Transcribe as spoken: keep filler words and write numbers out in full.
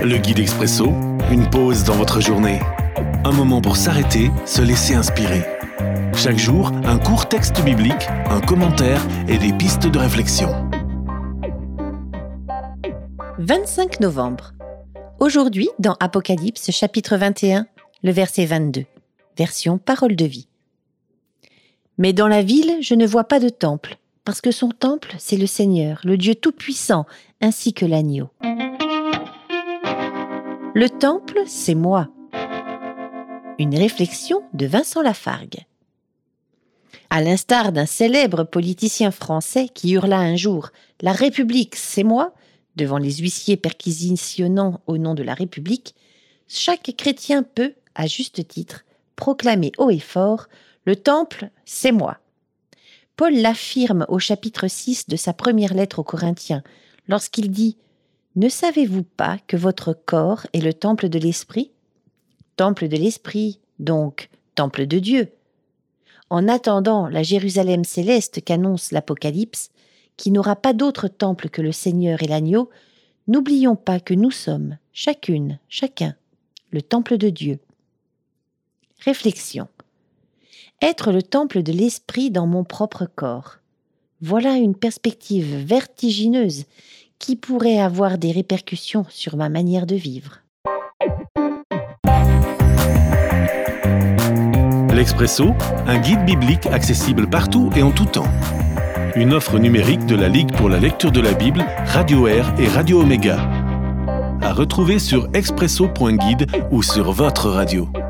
Le guide expresso, une pause dans votre journée. Un moment pour s'arrêter, se laisser inspirer. Chaque jour, un court texte biblique, un commentaire et des pistes de réflexion. vingt-cinq novembre. Aujourd'hui, dans Apocalypse, chapitre vingt et un, le verset vingt-deux, version Parole de vie. Mais dans la ville, je ne vois pas de temple, parce que son temple, c'est le Seigneur, le Dieu Tout-Puissant, ainsi que l'agneau. Le temple, c'est moi. Une réflexion de Vincent Lafargue. À l'instar d'un célèbre politicien français qui hurla un jour « La République, c'est moi !» devant les huissiers perquisitionnant au nom de la République, chaque chrétien peut, à juste titre, proclamer haut et fort « Le temple, c'est moi !» Paul l'affirme au chapitre six de sa première lettre aux Corinthiens, lorsqu'il dit « Ne savez-vous pas que votre corps est le temple de l'Esprit ? Temple de l'Esprit, donc temple de Dieu. » En attendant la Jérusalem céleste qu'annonce l'Apocalypse, qui n'aura pas d'autre temple que le Seigneur et l'agneau, n'oublions pas que nous sommes, chacune, chacun, le temple de Dieu. Réflexion. Être le temple de l'Esprit dans mon propre corps. Voilà une perspective vertigineuse qui pourrait avoir des répercussions sur ma manière de vivre. L'Expresso, un guide biblique accessible partout et en tout temps. Une offre numérique de la Ligue pour la lecture de la Bible, Radio Air et Radio Omega. À retrouver sur expresso point guide ou sur votre radio.